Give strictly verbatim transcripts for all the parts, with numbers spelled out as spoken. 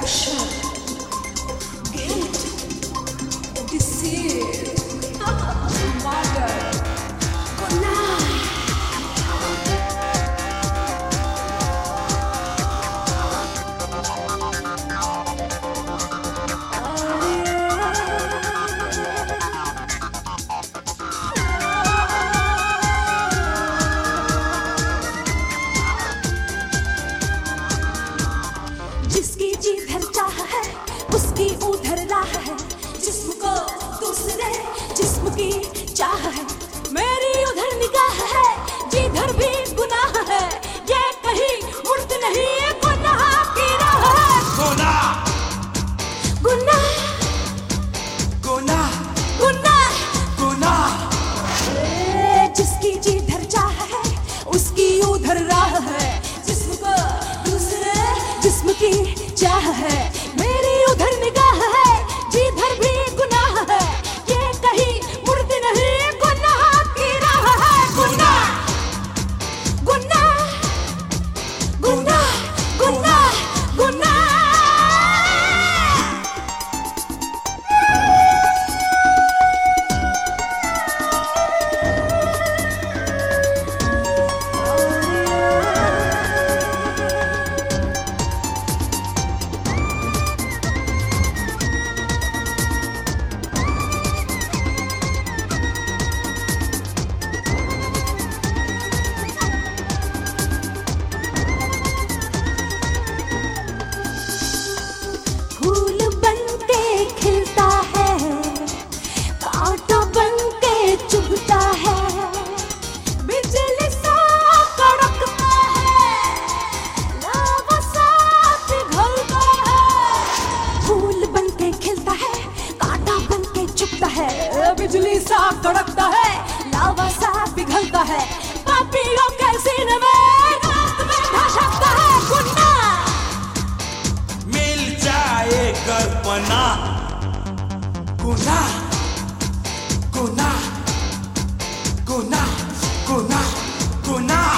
Passion, guilt, deceit, murder, गुनाह। जिसकी जी धर चाह है उसकी उधर राह है, जिस्म को दूसरे जिस्म की चाह है। मेरी उधर निगाह है जिधर भी गुनाह है, ये कहीं मुड़ती नहीं है गुनाह की राह है। गुनाह गुनाह गुनाह गुनाह गुनाह। ए, जिसकी जी धर चाह है उसकी उधर राह है, जिस्म को दूसरे जिस्म की चाह है। मेरी उधर निगाह है जिधर भी गुनाह है, ये कहीं मुड़ती नहीं गुनाह की राह है। गुनाह गुनाह गुनाह गुनाह गुनाह। फूल बनके खिलता है, कांटा बनके चुभता है, बिजली सा कड़कता है, लावा सा पिघलता है। फूल बनके खिलता है, कांटा बनके चुभता है, बिजली सा कड़कता है, लावा सा पिघलता है। पापियों के सीने में रात में धधकता है गुनाह। मिल जाए कल्पना। गुनाह गुनाह गुनाह गुनाह गुनाह।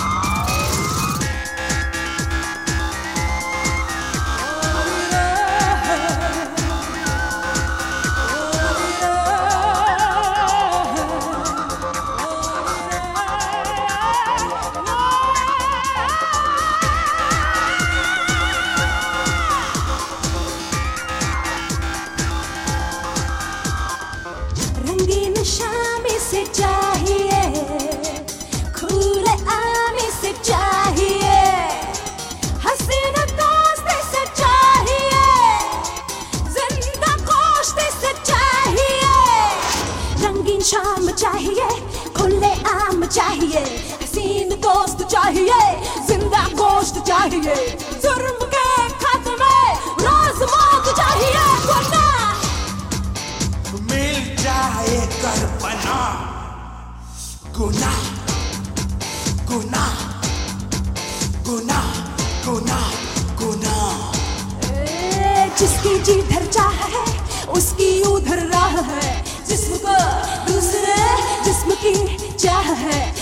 रंगीन शामी से चाहिए, खुले आमी से चाहिए, हसीन दोस्त से चाहिए, जिंदा गोश्त से चाहिए। रंगीन शाम चाहिए, खुले आम चाहिए, हसीन दोस्त चाहिए, जिंदा गोश्त चाहिए, जुर्म के खात्मे रोज मौत चाहिए। गुनाह मिल जाए कल्पना। गुनाह गुनाह गुनाह गुनाह गुनाह। ए, जिसकी जी धर चाह है उसकी उधर राह है, जिस्म को दूसरे जिस्म की चाह है।